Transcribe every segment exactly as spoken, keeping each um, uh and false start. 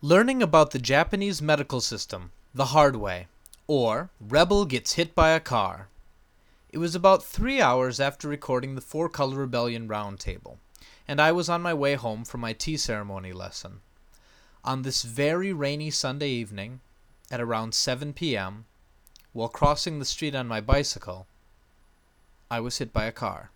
Learning about the Japanese medical system the hard way, or Rebel Gets Hit by a Car. It was about three hours after recording the Four Color Rebellion Roundtable, and I was on my way home from my tea ceremony lesson. On this very rainy Sunday evening, at around seven p.m., while crossing the street on my bicycle, I was hit by a car.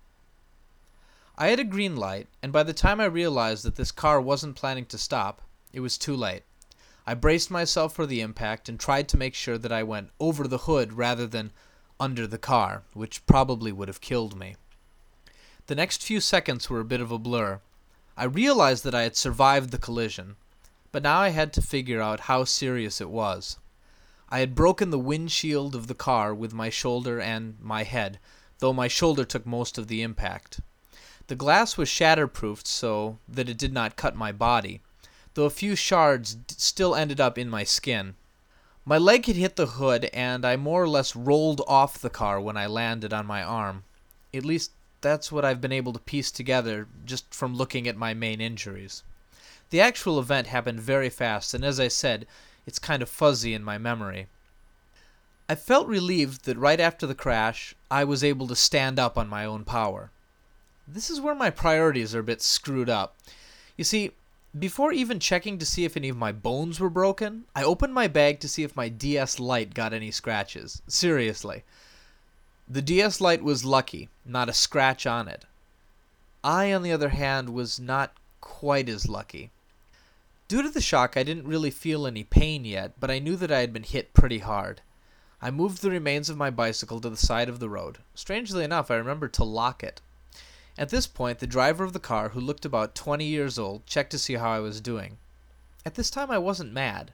I had a green light, and by the time I realized that this car wasn't planning to stop, it was too late. I braced myself for the impact and tried to make sure that I went over the hood rather than under the car, which probably would have killed me. The next few seconds were a bit of a blur. I realized that I had survived the collision, but now I had to figure out how serious it was. I had broken the windshield of the car with my shoulder and my head, though my shoulder took most of the impact. The glass was shatterproofed so that it did not cut my body, though a few shards d- still ended up in my skin. My leg had hit the hood, and I more or less rolled off the car when I landed on my arm. At least that's what I've been able to piece together just from looking at my main injuries. The actual event happened very fast, and as I said, it's kind of fuzzy in my memory. I felt relieved that right after the crash, I was able to stand up on my own power. This is where my priorities are a bit screwed up. You see, before even checking to see if any of my bones were broken, I opened my bag to see if my D S Lite got any scratches. Seriously. The D S Lite was lucky, not a scratch on it. I, on the other hand, was not quite as lucky. Due to the shock, I didn't really feel any pain yet, but I knew that I had been hit pretty hard. I moved the remains of my bicycle to the side of the road. Strangely enough, I remembered to lock it. At this point, the driver of the car, who looked about twenty years old, checked to see how I was doing. At this time, I wasn't mad.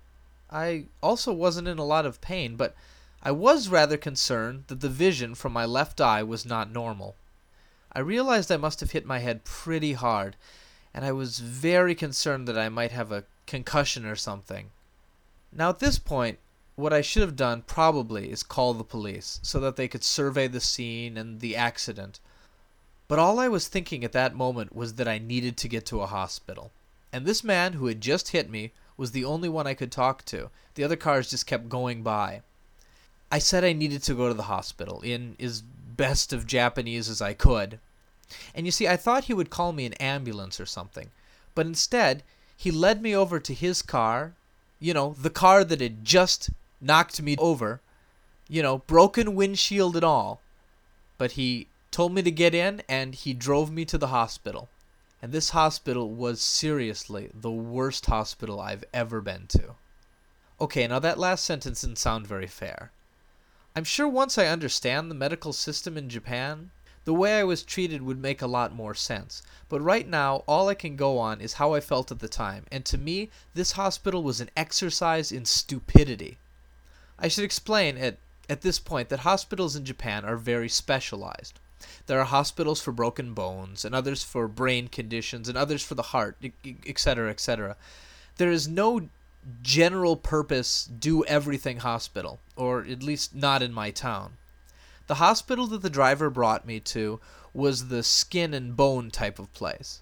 I also wasn't in a lot of pain, but I was rather concerned that the vision from my left eye was not normal. I realized I must have hit my head pretty hard, and I was very concerned that I might have a concussion or something. Now at this point, what I should have done probably is call the police so that they could survey the scene and the accident. But all I was thinking at that moment was that I needed to get to a hospital. And this man who had just hit me was the only one I could talk to. The other cars just kept going by. I said I needed to go to the hospital in as best of Japanese as I could. And you see, I thought he would call me an ambulance or something. But instead, he led me over to his car, you know, the car that had just knocked me over, you know, broken windshield and all. But he told me to get in, and he drove me to the hospital. And this hospital was seriously the worst hospital I've ever been to. Okay, now that last sentence didn't sound very fair. I'm sure once I understand the medical system in Japan, the way I was treated would make a lot more sense. But right now, all I can go on is how I felt at the time, and to me, this hospital was an exercise in stupidity. I should explain at, at this point that hospitals in Japan are very specialized. There are hospitals for broken bones, and others for brain conditions, and others for the heart, et cetera, et cetera. There is no general purpose do-everything hospital, or at least not in my town. The hospital that the driver brought me to was the skin and bone type of place.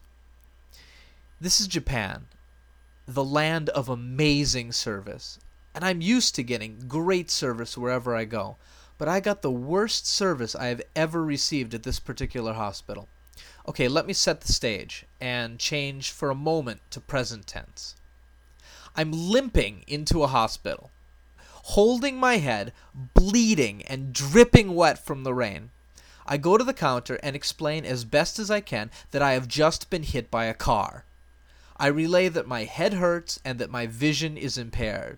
This is Japan, the land of amazing service, and I'm used to getting great service wherever I go. But I got the worst service I have ever received at this particular hospital. Okay, let me set the stage and change for a moment to present tense. I'm limping into a hospital, holding my head, bleeding and dripping wet from the rain. I go to the counter and explain as best as I can that I have just been hit by a car. I relay that my head hurts and that my vision is impaired.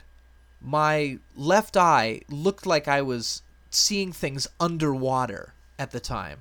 My left eye looked like I was seeing things underwater at the time.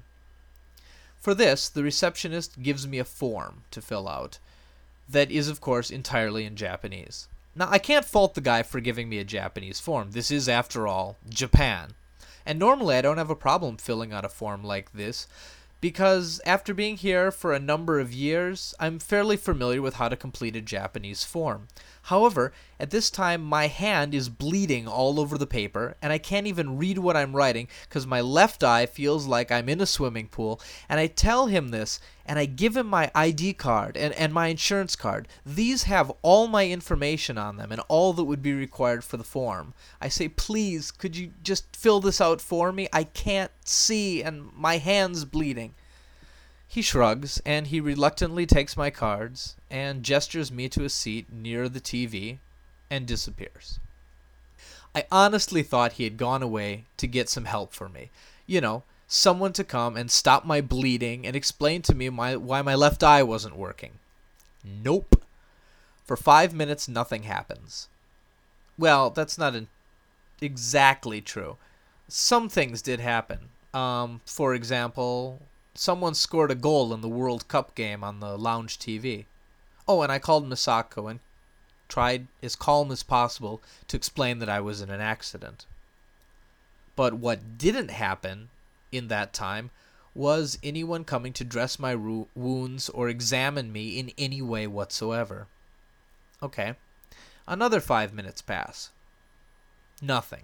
For this, the receptionist gives me a form to fill out that is, of course, entirely in Japanese. Now, I can't fault the guy for giving me a Japanese form. This is, after all, Japan. And normally I don't have a problem filling out a form like this, because after being here for a number of years, I'm fairly familiar with how to complete a Japanese form. However, at this time, my hand is bleeding all over the paper, and I can't even read what I'm writing because my left eye feels like I'm in a swimming pool, and I tell him this, and I give him my I D card and, and my insurance card. These have all my information on them and all that would be required for the form. I say, please, could you just fill this out for me? I can't see and my hand's bleeding. He shrugs, and he reluctantly takes my cards and gestures me to a seat near the T V and disappears. I honestly thought he had gone away to get some help for me. You know, someone to come and stop my bleeding and explain to me my, why my left eye wasn't working. Nope. For five minutes, nothing happens. Well, that's not an exactly true. Some things did happen. Um, for example, someone scored a goal in the World Cup game on the lounge T V. Oh, and I called Misako and tried as calm as possible to explain that I was in an accident. But what didn't happen in that time was anyone coming to dress my ro- wounds or examine me in any way whatsoever. Okay. Another five minutes pass. Nothing.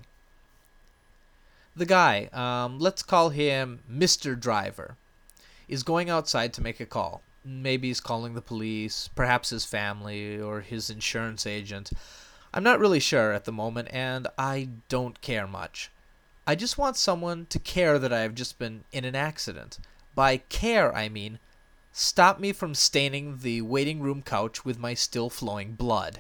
The guy, um, let's call him Mister Driver, is going outside to make a call. Maybe he's calling the police, perhaps his family, or his insurance agent. I'm not really sure at the moment, and I don't care much. I just want someone to care that I have just been in an accident. By care, I mean, stop me from staining the waiting room couch with my still flowing blood.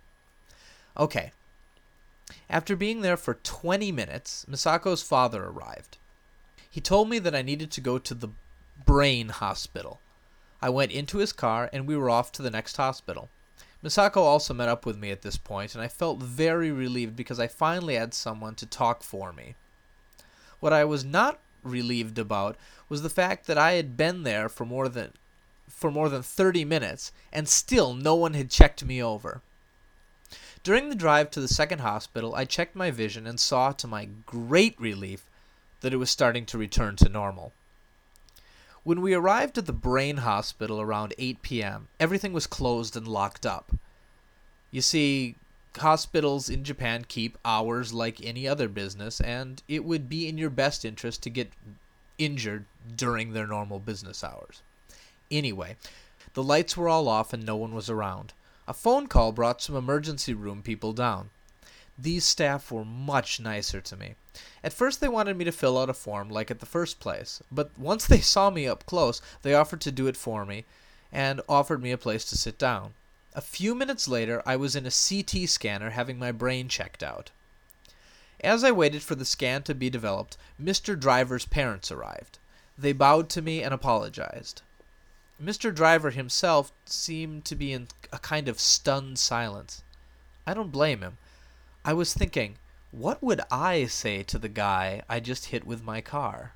Okay. After being there for twenty minutes, Misako's father arrived. He told me that I needed to go to the brain hospital. I went into his car, and we were off to the next hospital. Misako also met up with me at this point, and I felt very relieved because I finally had someone to talk for me. What I was not relieved about was the fact that I had been there for more than for more than thirty minutes, and still no one had checked me over. During the drive to the second hospital, I checked my vision and saw, to my great relief, that it was starting to return to normal. When we arrived at the brain hospital around eight p.m., everything was closed and locked up. You see, hospitals in Japan keep hours like any other business, and it would be in your best interest to get injured during their normal business hours. Anyway, the lights were all off and no one was around. A phone call brought some emergency room people down. These staff were much nicer to me. At first they wanted me to fill out a form like at the first place, but once they saw me up close, they offered to do it for me and offered me a place to sit down. A few minutes later, I was in a C T scanner having my brain checked out. As I waited for the scan to be developed, Mister Driver's parents arrived. They bowed to me and apologized. Mister Driver himself seemed to be in a kind of stunned silence. I don't blame him. I was thinking, what would I say to the guy I just hit with my car?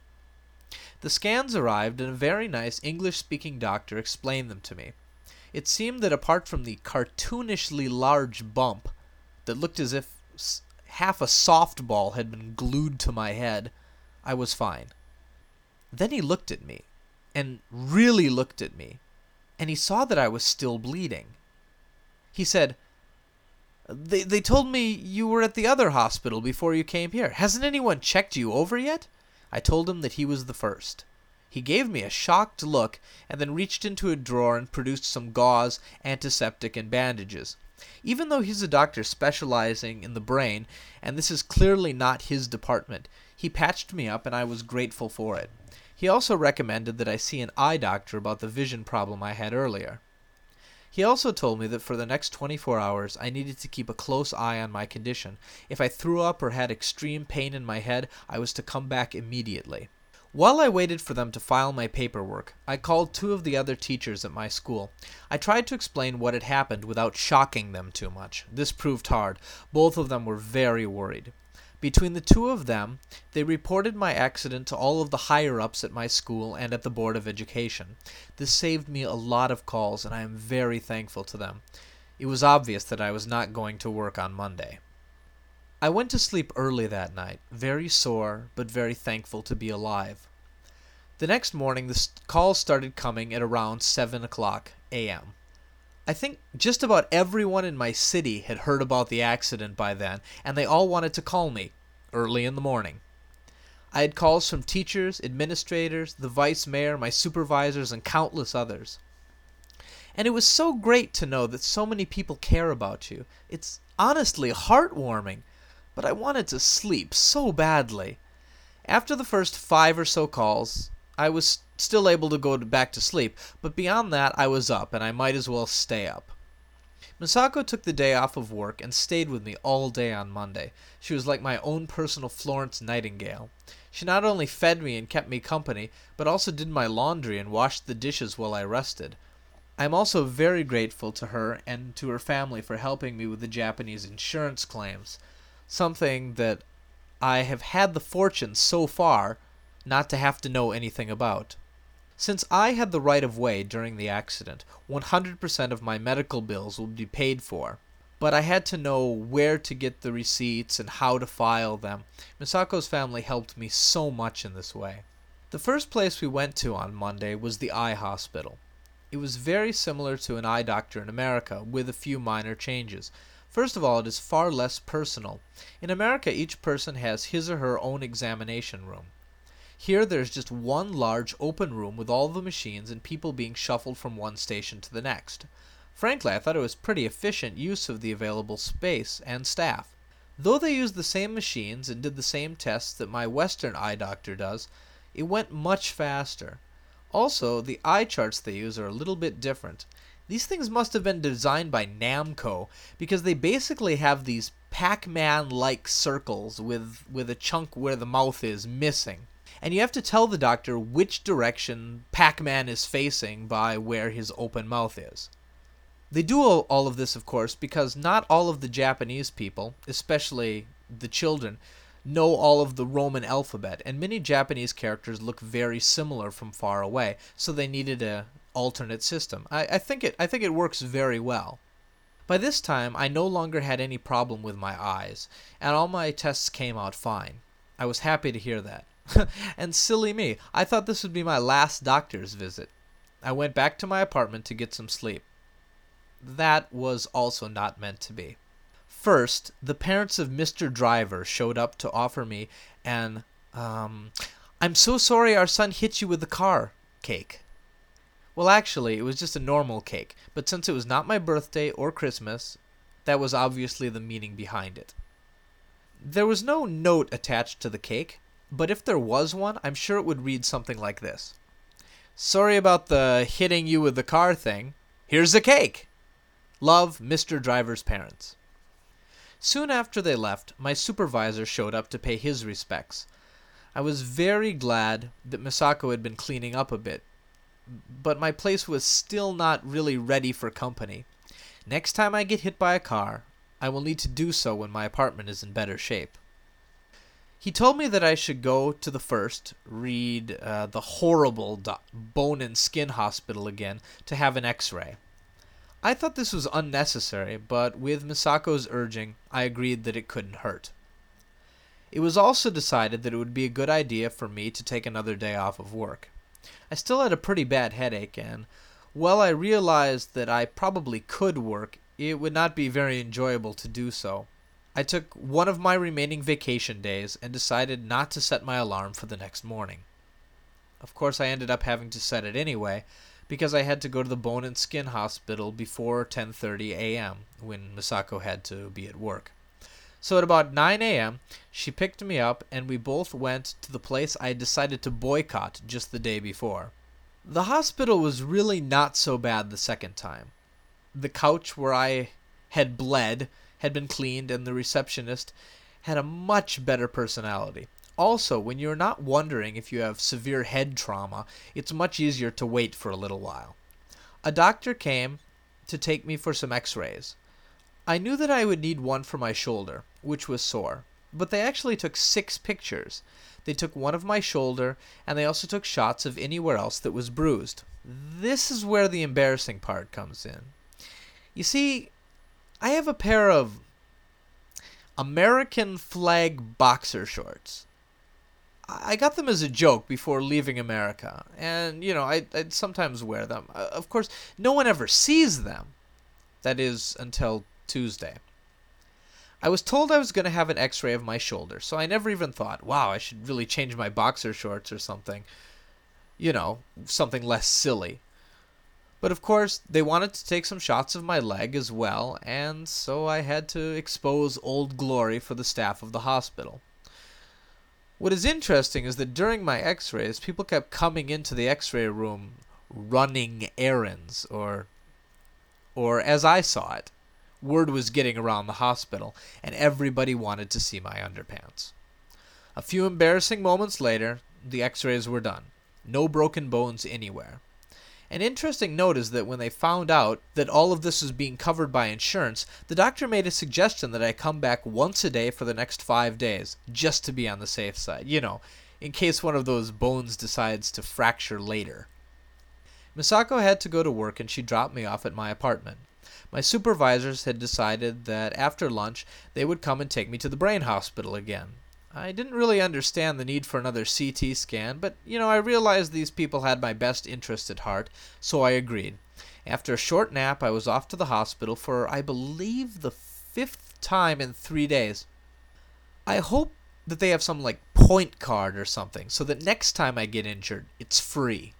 The scans arrived, and a very nice English-speaking doctor explained them to me. It seemed that apart from the cartoonishly large bump that looked as if half a softball had been glued to my head, I was fine. Then he looked at me, and really looked at me, and he saw that I was still bleeding. He said, They they told me you were at the other hospital before you came here. Hasn't anyone checked you over yet? I told him that he was the first. He gave me a shocked look and then reached into a drawer and produced some gauze, antiseptic, and bandages. Even though he's a doctor specializing in the brain, and this is clearly not his department, he patched me up and I was grateful for it. He also recommended that I see an eye doctor about the vision problem I had earlier. He also told me that for the next twenty-four hours I needed to keep a close eye on my condition. If I threw up or had extreme pain in my head, I was to come back immediately. While I waited for them to file my paperwork, I called two of the other teachers at my school. I tried to explain what had happened without shocking them too much. This proved hard. Both of them were very worried. Between the two of them, they reported my accident to all of the higher-ups at my school and at the Board of Education. This saved me a lot of calls, and I am very thankful to them. It was obvious that I was not going to work on Monday. I went to sleep early that night, very sore, but very thankful to be alive. The next morning, the calls started coming at around seven o'clock a m I think just about everyone in my city had heard about the accident by then, and they all wanted to call me early in the morning. I had calls from teachers, administrators, the vice mayor, my supervisors, and countless others. And it was so great to know that so many people care about you. It's honestly heartwarming, but I wanted to sleep so badly. After the first five or so calls, I was still able to go to back to sleep, but beyond that I was up, and I might as well stay up. Misako took the day off of work and stayed with me all day on Monday. She was like my own personal Florence Nightingale. She not only fed me and kept me company, but also did my laundry and washed the dishes while I rested. I am also very grateful to her and to her family for helping me with the Japanese insurance claims, something that I have had the fortune so far not to have to know anything about. Since I had the right of way during the accident, one hundred percent of my medical bills will be paid for, but I had to know where to get the receipts and how to file them. Misako's family helped me so much in this way. The first place we went to on Monday was the eye hospital. It was very similar to an eye doctor in America, with a few minor changes. First of all, it is far less personal. In America, each person has his or her own examination room. Here there's just one large open room with all the machines and people being shuffled from one station to the next. Frankly, I thought it was pretty efficient use of the available space and staff. Though they used the same machines and did the same tests that my Western eye doctor does, it went much faster. Also, the eye charts they use are a little bit different. These things must have been designed by Namco, because they basically have these Pac-Man-like circles with, with a chunk where the mouth is missing. And you have to tell the doctor which direction Pac-Man is facing by where his open mouth is. They do all, all of this, of course, because not all of the Japanese people, especially the children, know all of the Roman alphabet, and many Japanese characters look very similar from far away, so they needed an alternate system. I, I think it I think it works very well. By this time, I no longer had any problem with my eyes, and all my tests came out fine. I was happy to hear that. And silly me, I thought this would be my last doctor's visit. I went back to my apartment to get some sleep. That was also not meant to be. First, the parents of Mister Driver showed up to offer me an, um, I'm so sorry our son hit you with the car cake. Well, actually, it was just a normal cake, but since it was not my birthday or Christmas, that was obviously the meaning behind it. There was no note attached to the cake, but if there was one, I'm sure it would read something like this. Sorry about the hitting you with the car thing. Here's a cake. Love, Mister Driver's parents. Soon after they left, my supervisor showed up to pay his respects. I was very glad that Misako had been cleaning up a bit, but my place was still not really ready for company. Next time I get hit by a car, I will need to do so when my apartment is in better shape. He told me that I should go to the first, read uh, the horrible do- Bone and Skin Hospital again to have an x-ray. I thought this was unnecessary, but with Misako's urging, I agreed that it couldn't hurt. It was also decided that it would be a good idea for me to take another day off of work. I still had a pretty bad headache, and while I realized that I probably could work, it would not be very enjoyable to do so. I took one of my remaining vacation days and decided not to set my alarm for the next morning. Of course, I ended up having to set it anyway, because I had to go to the Bone and Skin Hospital before ten thirty a.m. when Misako had to be at work. So at about nine a.m., she picked me up and we both went to the place I had decided to boycott just the day before. The hospital was really not so bad the second time. The couch where I had bled had been cleaned, and the receptionist had a much better personality. Also, when you're not wondering if you have severe head trauma, it's much easier to wait for a little while. A doctor came to take me for some x-rays. I knew that I would need one for my shoulder, which was sore, but they actually took six pictures. They took one of my shoulder, and they also took shots of anywhere else that was bruised. This is where the embarrassing part comes in. You see, I have a pair of American flag boxer shorts. I got them as a joke before leaving America, and, you know, I, I'd sometimes wear them. Uh, of course, no one ever sees them. That is, until Tuesday. I was told I was going to have an x-ray of my shoulder, so I never even thought, wow, I should really change my boxer shorts or something. You know, something less silly. But of course, they wanted to take some shots of my leg as well, and so I had to expose Old Glory for the staff of the hospital. What is interesting is that during my x-rays, people kept coming into the x-ray room running errands, or, or as I saw it, word was getting around the hospital, and everybody wanted to see my underpants. A few embarrassing moments later, the x-rays were done. No broken bones anywhere. An interesting note is that when they found out that all of this was being covered by insurance, the doctor made a suggestion that I come back once a day for the next five days, just to be on the safe side, you know, in case one of those bones decides to fracture later. Misako had to go to work and she dropped me off at my apartment. My supervisors had decided that after lunch they would come and take me to the brain hospital again. I didn't really understand the need for another C T scan, but, you know, I realized these people had my best interest at heart, so I agreed. After a short nap, I was off to the hospital for, I believe, the fifth time in three days. I hope that they have some, like, point card or something, so that next time I get injured, it's free.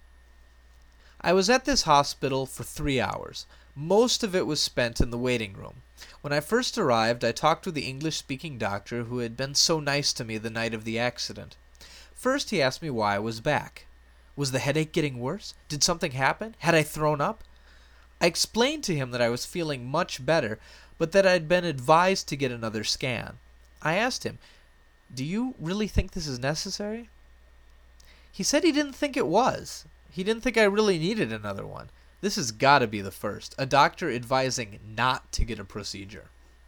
I was at this hospital for three hours. Most of it was spent in the waiting room. When I first arrived, I talked with the English-speaking doctor who had been so nice to me the night of the accident. First, he asked me why I was back. Was the headache getting worse? Did something happen? Had I thrown up? I explained to him that I was feeling much better, but that I'd been advised to get another scan. I asked him, "Do you really think this is necessary?" He said he didn't think it was. He didn't think I really needed another one. This has got to be the first. A doctor advising not to get a procedure.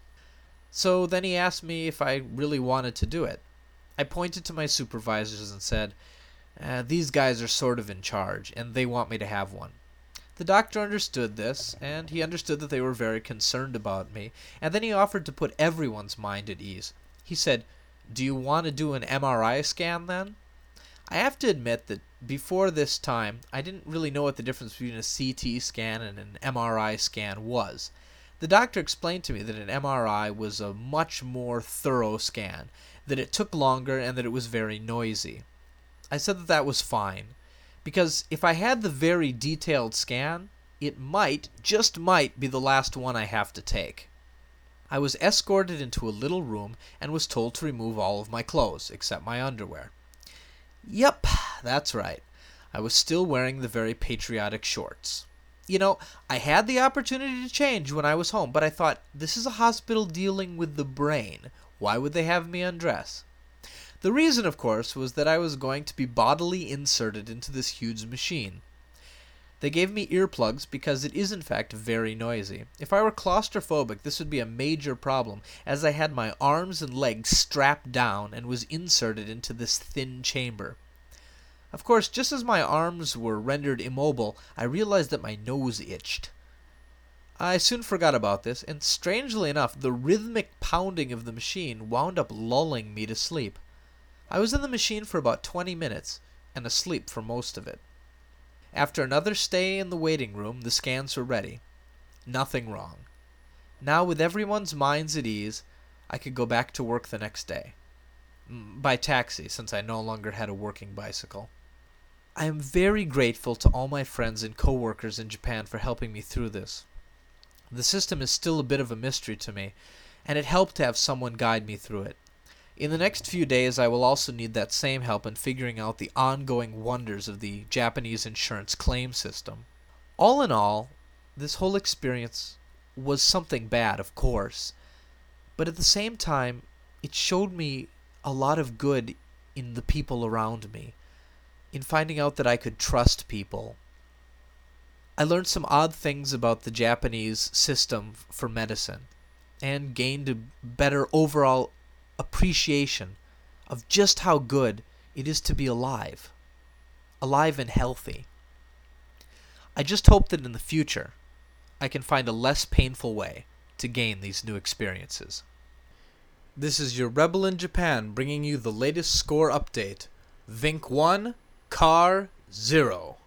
So then he asked me if I really wanted to do it. I pointed to my supervisors and said, uh, these guys are sort of in charge, and they want me to have one. The doctor understood this, and he understood that they were very concerned about me, and then he offered to put everyone's mind at ease. He said, "Do you want to do an M R I scan then?" I have to admit that before this time, I didn't really know what the difference between a C T scan and an M R I scan was. The doctor explained to me that an M R I was a much more thorough scan, that it took longer, and that it was very noisy. I said that that was fine, because if I had the very detailed scan, it might, just might, be the last one I have to take. I was escorted into a little room and was told to remove all of my clothes, except my underwear. Yep, that's right. I was still wearing the very patriotic shorts. You know, I had the opportunity to change when I was home, but I thought, this is a hospital dealing with the brain. Why would they have me undress? The reason, of course, was that I was going to be bodily inserted into this huge machine. They gave me earplugs because it is in fact very noisy. If I were claustrophobic, this would be a major problem, as I had my arms and legs strapped down and was inserted into this thin chamber. Of course, just as my arms were rendered immobile, I realized that my nose itched. I soon forgot about this, and strangely enough, the rhythmic pounding of the machine wound up lulling me to sleep. I was in the machine for about twenty minutes, and asleep for most of it. After another stay in the waiting room, the scans were ready. Nothing wrong. Now, with everyone's minds at ease, I could go back to work the next day. By taxi, since I no longer had a working bicycle. I am very grateful to all my friends and co-workers in Japan for helping me through this. The system is still a bit of a mystery to me, and it helped to have someone guide me through it. In the next few days, I will also need that same help in figuring out the ongoing wonders of the Japanese insurance claim system. All in all, this whole experience was something bad, of course, but at the same time, it showed me a lot of good in the people around me, in finding out that I could trust people. I learned some odd things about the Japanese system for medicine, and gained a better overall appreciation of just how good it is to be alive. Alive and healthy. I just hope that in the future, I can find a less painful way to gain these new experiences. This is your Rebel in Japan bringing you the latest score update. Vink one, Car zero.